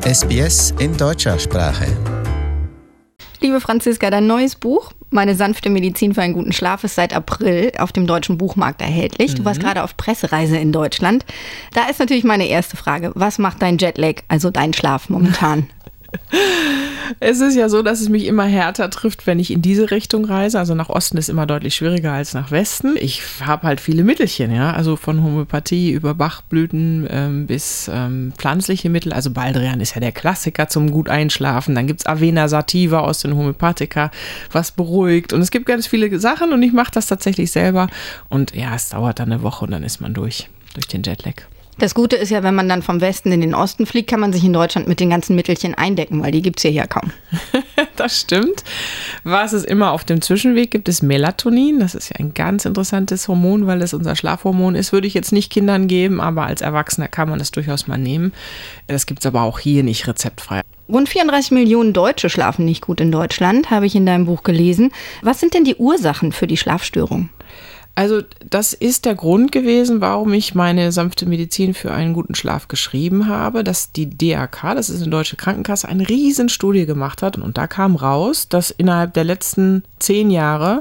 SBS in deutscher Sprache. Liebe Franziska, dein neues Buch, Meine sanfte Medizin für einen guten Schlaf, ist seit April auf dem deutschen Buchmarkt erhältlich. Du warst gerade auf Pressereise in Deutschland. Da ist natürlich meine erste Frage. Was macht dein Jetlag, also dein Schlaf momentan? Es ist ja so, dass es mich immer härter trifft, wenn ich in diese Richtung reise. Also nach Osten ist immer deutlich schwieriger als nach Westen. Ich habe halt viele Mittelchen, ja, also von Homöopathie über Bachblüten bis pflanzliche Mittel. Also Baldrian ist ja der Klassiker zum gut einschlafen. Dann gibt es Avena Sativa aus den Homöopathika, was beruhigt. Und es gibt ganz viele Sachen und ich mache das tatsächlich selber. Und ja, es dauert dann eine Woche und dann ist man durch den Jetlag. Das Gute ist ja, wenn man dann vom Westen in den Osten fliegt, kann man sich in Deutschland mit den ganzen Mittelchen eindecken, weil die gibt es hier kaum. Das stimmt. Was es immer auf dem Zwischenweg gibt, ist Melatonin. Das ist ja ein ganz interessantes Hormon, weil das unser Schlafhormon ist. Würde ich jetzt nicht Kindern geben, aber als Erwachsener kann man das durchaus mal nehmen. Das gibt es aber auch hier nicht rezeptfrei. Rund 34 Millionen Deutsche schlafen nicht gut in Deutschland, habe ich in deinem Buch gelesen. Was sind denn die Ursachen für die Schlafstörung? Also das ist der Grund gewesen, warum ich meine sanfte Medizin für einen guten Schlaf geschrieben habe, dass die DAK, das ist eine deutsche Krankenkasse, eine Riesenstudie gemacht hat. Und da kam raus, dass innerhalb der letzten 10 Jahre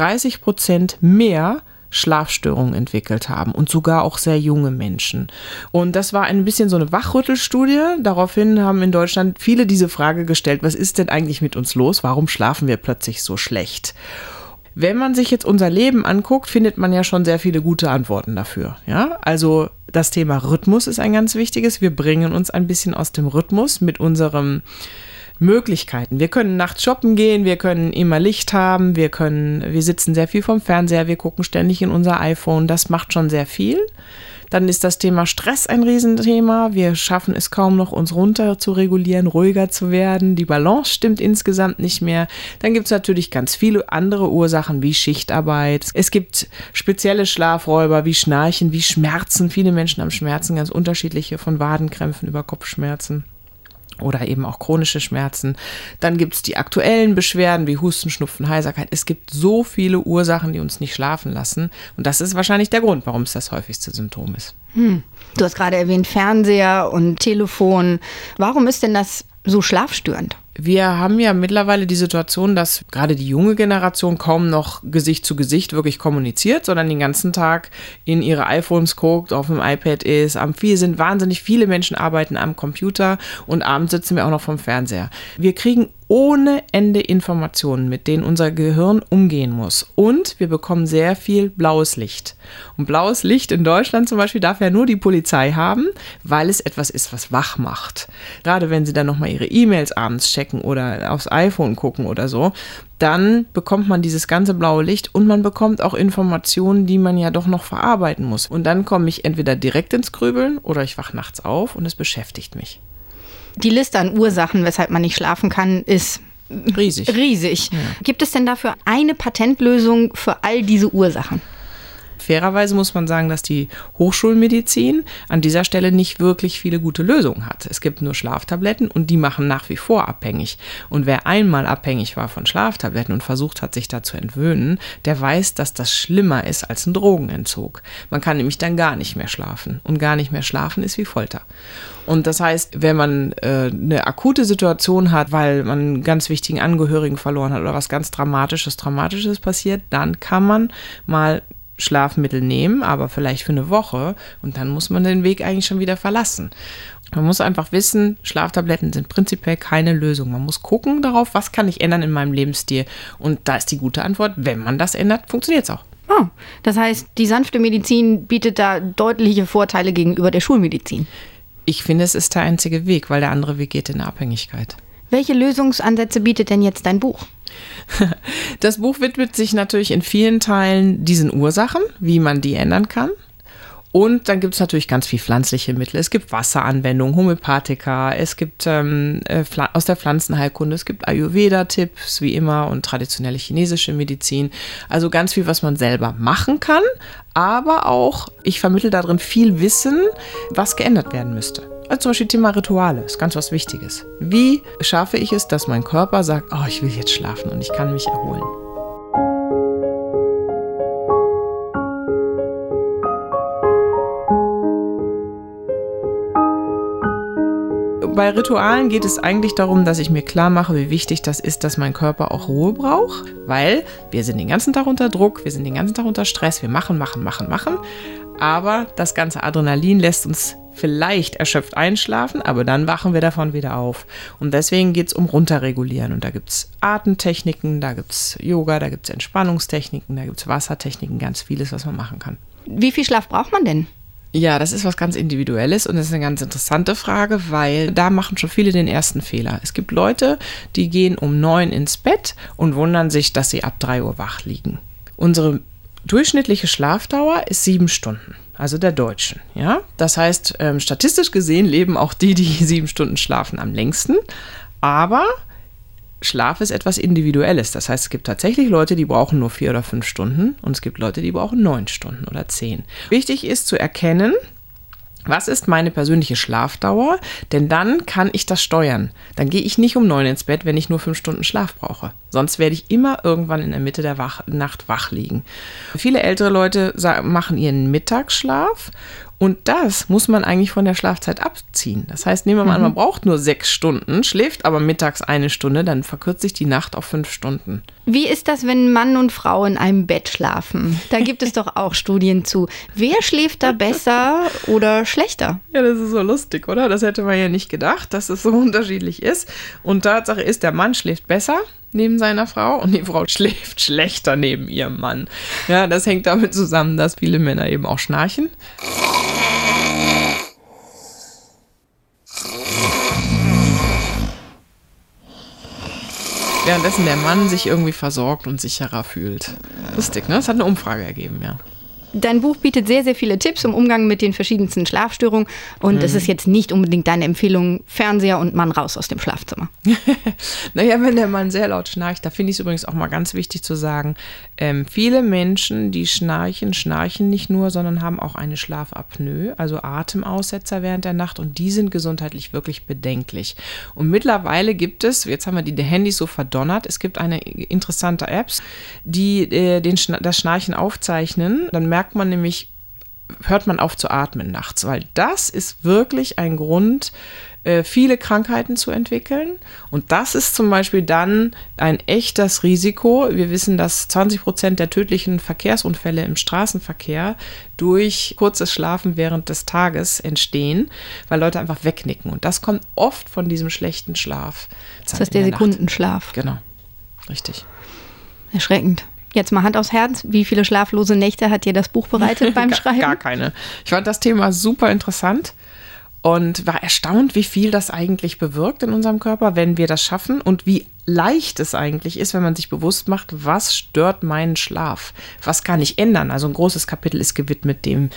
30% mehr Schlafstörungen entwickelt haben und sogar auch sehr junge Menschen. Und das war ein bisschen so eine Wachrüttelstudie. Daraufhin haben in Deutschland viele diese Frage gestellt, was ist denn eigentlich mit uns los? Warum schlafen wir plötzlich so schlecht? Wenn man sich jetzt unser Leben anguckt, findet man ja schon sehr viele gute Antworten dafür. Ja? Also das Thema Rhythmus ist ein ganz wichtiges. Wir bringen uns ein bisschen aus dem Rhythmus mit unseren Möglichkeiten. Wir können nachts shoppen gehen, wir können immer Licht haben, wir sitzen sehr viel vorm Fernseher, wir gucken ständig in unser iPhone. Das macht schon sehr viel. Dann ist das Thema Stress ein Riesenthema. Wir schaffen es kaum noch, uns runter zu regulieren, ruhiger zu werden. Die Balance stimmt insgesamt nicht mehr. Dann gibt es natürlich ganz viele andere Ursachen wie Schichtarbeit. Es gibt spezielle Schlafräuber wie Schnarchen, wie Schmerzen. Viele Menschen haben Schmerzen, ganz unterschiedliche, von Wadenkrämpfen über Kopfschmerzen. Oder eben auch chronische Schmerzen. Dann gibt es die aktuellen Beschwerden wie Husten, Schnupfen, Heiserkeit. Es gibt so viele Ursachen, die uns nicht schlafen lassen. Und das ist wahrscheinlich der Grund, warum es das häufigste Symptom ist. Du hast gerade erwähnt Fernseher und Telefon. Warum ist denn das so schlafstörend? Wir haben ja mittlerweile die Situation, dass gerade die junge Generation kaum noch Gesicht zu Gesicht wirklich kommuniziert, sondern den ganzen Tag in ihre iPhones guckt, auf dem iPad ist. Sind wahnsinnig viele Menschen arbeiten am Computer und abends sitzen wir auch noch vom Fernseher. Wir kriegen ohne Ende Informationen, mit denen unser Gehirn umgehen muss. Und wir bekommen sehr viel blaues Licht. Und blaues Licht in Deutschland zum Beispiel darf ja nur die Polizei haben, weil es etwas ist, was wach macht. Gerade wenn sie dann nochmal ihre E-Mails abends checken oder aufs iPhone gucken oder so, dann bekommt man dieses ganze blaue Licht und man bekommt auch Informationen, die man ja doch noch verarbeiten muss. Und dann komme ich entweder direkt ins Grübeln oder ich wach nachts auf und es beschäftigt mich. Die Liste an Ursachen, weshalb man nicht schlafen kann, ist riesig. Ja. Gibt es denn dafür eine Patentlösung für all diese Ursachen? Fairerweise muss man sagen, dass die Hochschulmedizin an dieser Stelle nicht wirklich viele gute Lösungen hat. Es gibt nur Schlaftabletten und die machen nach wie vor abhängig. Und wer einmal abhängig war von Schlaftabletten und versucht hat, sich da zu entwöhnen, der weiß, dass das schlimmer ist als ein Drogenentzug. Man kann nämlich dann gar nicht mehr schlafen. Und gar nicht mehr schlafen ist wie Folter. Und das heißt, wenn man eine akute Situation hat, weil man einen ganz wichtigen Angehörigen verloren hat oder was ganz Dramatisches passiert, dann kann man mal Schlafmittel nehmen, aber vielleicht für eine Woche und dann muss man den Weg eigentlich schon wieder verlassen. Man muss einfach wissen, Schlaftabletten sind prinzipiell keine Lösung. Man muss gucken darauf, was kann ich ändern in meinem Lebensstil und da ist die gute Antwort, wenn man das ändert, funktioniert es auch. Oh, das heißt, die sanfte Medizin bietet da deutliche Vorteile gegenüber der Schulmedizin. Ich finde, es ist der einzige Weg, weil der andere Weg geht in eine Abhängigkeit. Welche Lösungsansätze bietet denn jetzt dein Buch? Das Buch widmet sich natürlich in vielen Teilen diesen Ursachen, wie man die ändern kann. Und dann gibt es natürlich ganz viel pflanzliche Mittel. Es gibt Wasseranwendungen, Homöopathika, es gibt aus der Pflanzenheilkunde, es gibt Ayurveda-Tipps wie immer und traditionelle chinesische Medizin. Also ganz viel, was man selber machen kann, aber auch, ich vermittle darin viel Wissen, was geändert werden müsste. Also zum Beispiel Thema Rituale ist ganz was Wichtiges. Wie schaffe ich es, dass mein Körper sagt, oh, ich will jetzt schlafen und ich kann mich erholen? Bei Ritualen geht es eigentlich darum, dass ich mir klar mache, wie wichtig das ist, dass mein Körper auch Ruhe braucht, weil wir sind den ganzen Tag unter Druck, wir sind den ganzen Tag unter Stress, wir machen. Aber das ganze Adrenalin lässt uns vielleicht erschöpft einschlafen, aber dann wachen wir davon wieder auf. Und deswegen geht es um Runterregulieren. Und da gibt es Atemtechniken, da gibt es Yoga, da gibt es Entspannungstechniken, da gibt es Wassertechniken, ganz vieles, was man machen kann. Wie viel Schlaf braucht man denn? Ja, das ist was ganz Individuelles und das ist eine ganz interessante Frage, weil da machen schon viele den ersten Fehler. Es gibt Leute, die gehen um 9 ins Bett und wundern sich, dass sie ab 3 Uhr wach liegen. Unsere durchschnittliche Schlafdauer ist 7 Stunden, also der Deutschen. Ja? Das heißt, statistisch gesehen leben auch die 7 Stunden schlafen, am längsten, aber Schlaf ist etwas Individuelles. Das heißt, es gibt tatsächlich Leute, die brauchen nur 4 oder 5 Stunden und es gibt Leute, die brauchen 9 Stunden oder 10. Wichtig ist zu erkennen, was ist meine persönliche Schlafdauer, denn dann kann ich das steuern. Dann gehe ich nicht um 9 ins Bett, wenn ich nur 5 Stunden Schlaf brauche. Sonst werde ich immer irgendwann in der Mitte der Nacht wach liegen. Viele ältere Leute machen ihren Mittagsschlaf und das muss man eigentlich von der Schlafzeit abziehen. Das heißt, nehmen wir mal an, man braucht nur 6 Stunden, schläft aber mittags 1 Stunde, dann verkürzt sich die Nacht auf 5 Stunden. Wie ist das, wenn Mann und Frau in einem Bett schlafen? Da gibt es doch auch Studien zu. Wer schläft da besser oder schlechter? Ja, das ist so lustig, oder? Das hätte man ja nicht gedacht, dass es so unterschiedlich ist. Und Tatsache ist, der Mann schläft besser neben seiner Frau und die Frau schläft schlechter neben ihrem Mann. Ja, das hängt damit zusammen, dass viele Männer eben auch schnarchen. Währenddessen der Mann sich irgendwie versorgt und sicherer fühlt. Lustig, ne? Das hat eine Umfrage ergeben, ja. Dein Buch bietet sehr, sehr viele Tipps im Umgang mit den verschiedensten Schlafstörungen. Und es ist jetzt nicht unbedingt deine Empfehlung, Fernseher und Mann raus aus dem Schlafzimmer. Naja, wenn der Mann sehr laut schnarcht, da finde ich es übrigens auch mal ganz wichtig zu sagen, viele Menschen, die schnarchen nicht nur, sondern haben auch eine Schlafapnoe, also Atemaussetzer während der Nacht und die sind gesundheitlich wirklich bedenklich. Und mittlerweile gibt es, jetzt haben wir die Handys so verdonnert, es gibt eine interessante Apps, die das Schnarchen aufzeichnen, dann merkt man nämlich, hört man auf zu atmen nachts, weil das ist wirklich ein Grund, viele Krankheiten zu entwickeln. Und das ist zum Beispiel dann ein echtes Risiko. Wir wissen, dass 20% der tödlichen Verkehrsunfälle im Straßenverkehr durch kurzes Schlafen während des Tages entstehen, weil Leute einfach wegnicken. Und das kommt oft von diesem schlechten Schlaf. Das ist der Sekundenschlaf. Genau, richtig. Erschreckend. Jetzt mal Hand aufs Herz. Wie viele schlaflose Nächte hat dir das Buch bereitet beim Schreiben? Gar keine. Ich fand das Thema super interessant und war erstaunt, wie viel das eigentlich bewirkt in unserem Körper, wenn wir das schaffen und wie leicht es eigentlich ist, wenn man sich bewusst macht, was stört meinen Schlaf? Was kann ich ändern? Also ein großes Kapitel ist gewidmet dem,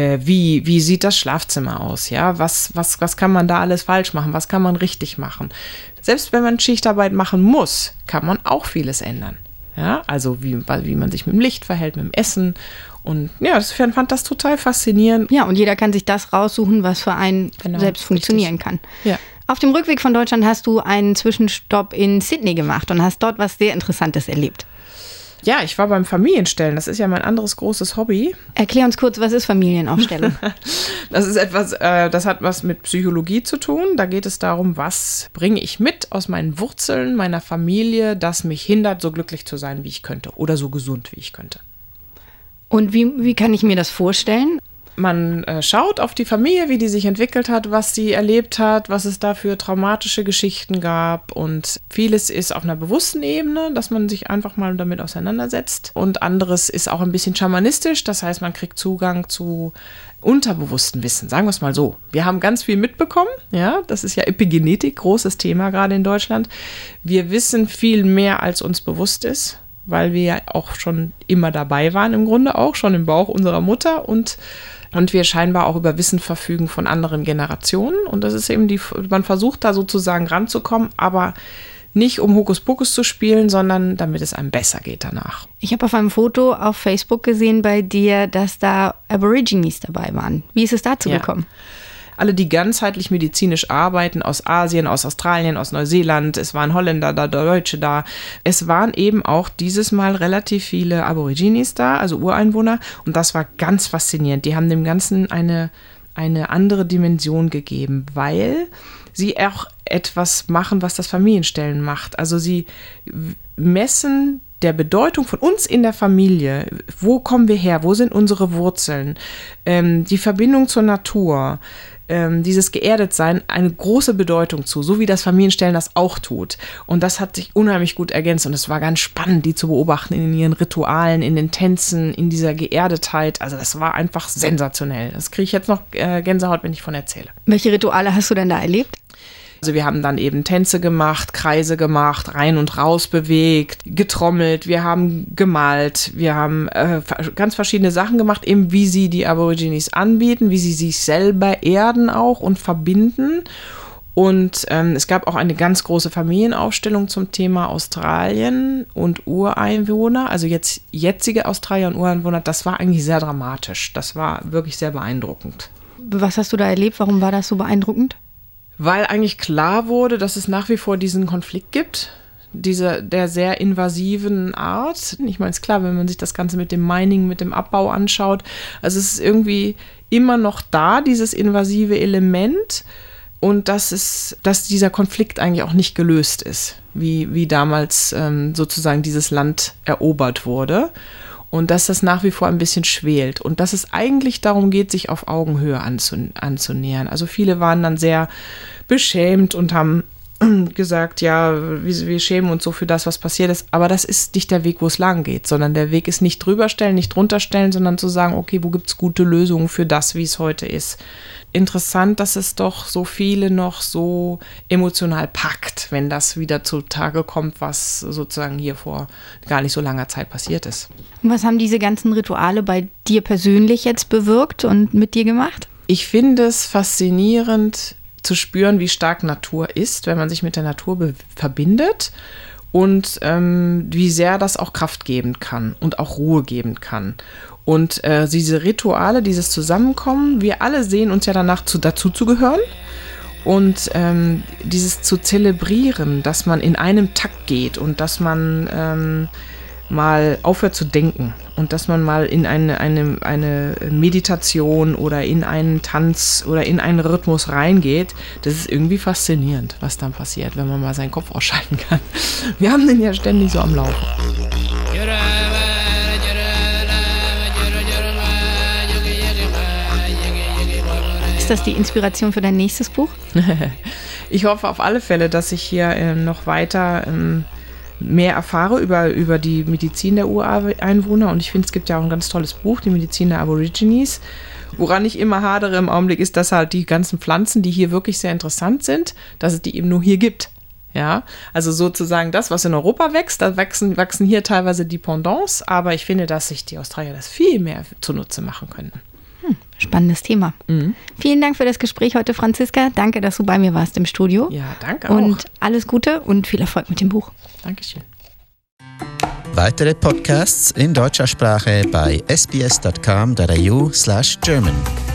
wie sieht das Schlafzimmer aus? Ja, was kann man da alles falsch machen? Was kann man richtig machen? Selbst wenn man Schichtarbeit machen muss, kann man auch vieles ändern. Ja, also wie man sich mit dem Licht verhält, mit dem Essen. Und ja, ich fand das total faszinierend. Ja, und jeder kann sich das raussuchen, was für einen selbst funktionieren kann. Ja. Auf dem Rückweg von Deutschland hast du einen Zwischenstopp in Sydney gemacht und hast dort was sehr Interessantes erlebt. Ja, ich war beim Familienstellen. Das ist ja mein anderes großes Hobby. Erklär uns kurz, was ist Familienaufstellung? Das ist etwas, das hat was mit Psychologie zu tun. Da geht es darum, was bringe ich mit aus meinen Wurzeln, meiner Familie, das mich hindert, so glücklich zu sein, wie ich könnte oder so gesund, wie ich könnte. Und wie kann ich mir das vorstellen? Man schaut auf die Familie, wie die sich entwickelt hat, was sie erlebt hat, was es da für traumatische Geschichten gab. Und vieles ist auf einer bewussten Ebene, dass man sich einfach mal damit auseinandersetzt. Und anderes ist auch ein bisschen schamanistisch. Das heißt, man kriegt Zugang zu unterbewussten Wissen, sagen wir es mal so. Wir haben ganz viel mitbekommen. Ja, das ist ja Epigenetik, großes Thema gerade in Deutschland. Wir wissen viel mehr, als uns bewusst ist, weil wir ja auch schon immer dabei waren, im Grunde auch, schon im Bauch unserer Mutter und wir scheinbar auch über Wissen verfügen von anderen Generationen. Und das ist eben man versucht da sozusagen ranzukommen, aber nicht um Hokuspokus zu spielen, sondern damit es einem besser geht danach. Ich habe auf einem Foto auf Facebook gesehen bei dir, dass da Aborigines dabei waren. Wie ist es dazu gekommen? Alle, die ganzheitlich medizinisch arbeiten, aus Asien, aus Australien, aus Neuseeland, es waren Holländer da, Deutsche da. Es waren eben auch dieses Mal relativ viele Aborigines da, also Ureinwohner. Und das war ganz faszinierend. Die haben dem Ganzen eine andere Dimension gegeben, weil sie auch etwas machen, was das Familienstellen macht. Also sie messen der Bedeutung von uns in der Familie. Wo kommen wir her? Wo sind unsere Wurzeln? Die Verbindung zur Natur, dieses Geerdetsein, eine große Bedeutung zu, so wie das Familienstellen das auch tut. Und das hat sich unheimlich gut ergänzt und es war ganz spannend, die zu beobachten in ihren Ritualen, in den Tänzen, in dieser Geerdetheit. Also das war einfach sensationell. Das kriege ich jetzt noch Gänsehaut, wenn ich von erzähle. Welche Rituale hast du denn da erlebt? Also wir haben dann eben Tänze gemacht, Kreise gemacht, rein und raus bewegt, getrommelt, wir haben gemalt, wir haben ganz verschiedene Sachen gemacht, eben wie sie die Aborigines anbieten, wie sie sich selber erden auch und verbinden. Und es gab auch eine ganz große Familienaufstellung zum Thema Australien und Ureinwohner, also jetzige Australier und Ureinwohner. Das war eigentlich sehr dramatisch, das war wirklich sehr beeindruckend. Was hast du da erlebt? Warum war das so beeindruckend? Weil eigentlich klar wurde, dass es nach wie vor diesen Konflikt gibt, der sehr invasiven Art. Ich meine, es ist klar, wenn man sich das Ganze mit dem Mining, mit dem Abbau anschaut. Also es ist irgendwie immer noch da, dieses invasive Element. Und dass dieser Konflikt eigentlich auch nicht gelöst ist, wie damals sozusagen dieses Land erobert wurde. Und dass das nach wie vor ein bisschen schwelt und dass es eigentlich darum geht, sich auf Augenhöhe anzunähern. Also viele waren dann sehr beschämt und haben gesagt, ja, wir schämen uns so für das, was passiert ist. Aber das ist nicht der Weg, wo es lang geht, sondern der Weg ist nicht drüberstellen, nicht drunterstellen, sondern zu sagen, okay, wo gibt es gute Lösungen für das, wie es heute ist. Interessant, dass es doch so viele noch so emotional packt, wenn das wieder zutage kommt, was sozusagen hier vor gar nicht so langer Zeit passiert ist. Und was haben diese ganzen Rituale bei dir persönlich jetzt bewirkt und mit dir gemacht? Ich finde es faszinierend zu spüren, wie stark Natur ist, wenn man sich mit der Natur verbindet und wie sehr das auch Kraft geben kann und auch Ruhe geben kann. Und diese Rituale, dieses Zusammenkommen, wir alle sehen uns ja danach dazu zu gehören. Und dieses zu zelebrieren, dass man in einem Takt geht und dass man mal aufhört zu denken und dass man mal in eine Meditation oder in einen Tanz oder in einen Rhythmus reingeht, das ist irgendwie faszinierend, was dann passiert, wenn man mal seinen Kopf ausschalten kann. Wir haben den ja ständig so am Laufen. Ist das die Inspiration für dein nächstes Buch? Ich hoffe auf alle Fälle, dass ich hier noch weiter mehr erfahre über die Medizin der Ureinwohner. Und ich finde, es gibt ja auch ein ganz tolles Buch, die Medizin der Aborigines. Woran ich immer hadere im Augenblick ist, dass halt die ganzen Pflanzen, die hier wirklich sehr interessant sind, dass es die eben nur hier gibt. Ja, also sozusagen das, was in Europa wächst, da wachsen hier teilweise die Pendants. Aber ich finde, dass sich die Australier das viel mehr zunutze machen könnten. Spannendes Thema. Mhm. Vielen Dank für das Gespräch heute, Franziska. Danke, dass du bei mir warst im Studio. Ja, danke auch. Und alles Gute und viel Erfolg mit dem Buch. Dankeschön. Weitere Podcasts in deutscher Sprache bei sbs.com.au/German.